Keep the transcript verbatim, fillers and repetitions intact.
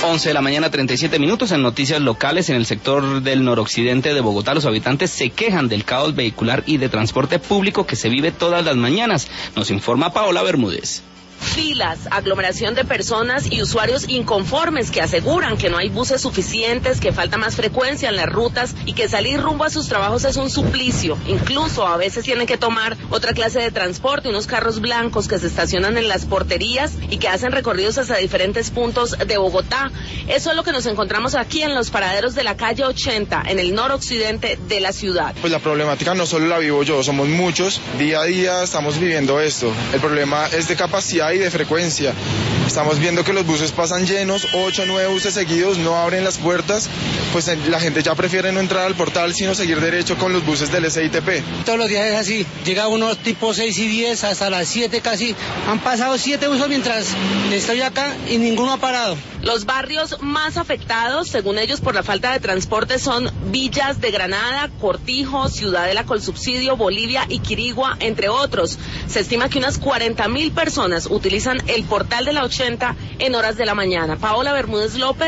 once de la mañana, treinta y siete minutos. En noticias locales, en el sector del noroccidente de Bogotá, los habitantes se quejan del caos vehicular y de transporte público que se vive todas las mañanas. Nos informa Paola Bermúdez. Filas, aglomeración de personas y usuarios inconformes que aseguran que no hay buses suficientes, que falta más frecuencia en las rutas y que salir rumbo a sus trabajos es un suplicio. Incluso a veces tienen que tomar otra clase de transporte, unos carros blancos que se estacionan en las porterías y que hacen recorridos hasta diferentes puntos de Bogotá. Eso es lo que nos encontramos aquí en los paraderos de la calle ochenta, en el noroccidente de la ciudad. Pues la problemática no solo la vivo yo, somos muchos, día a día estamos viviendo esto. El problema es de capacidad y de frecuencia. Estamos viendo que los buses pasan llenos, ocho o nueve buses seguidos, no abren las puertas, pues la gente ya prefiere no entrar al portal, sino seguir derecho con los buses del S I T P. Todos los días es así, llega uno tipo seis y diez hasta las siete casi, han pasado siete buses mientras estoy acá y ninguno ha parado. Los barrios más afectados, según ellos, por la falta de transporte son Villas de Granada, Cortijo, Ciudadela con Subsidio, Bolivia y Quirigua, entre otros. Se estima que unas cuarenta mil personas utilizan el portal de la ochenta en horas de la mañana. Paola Bermúdez López.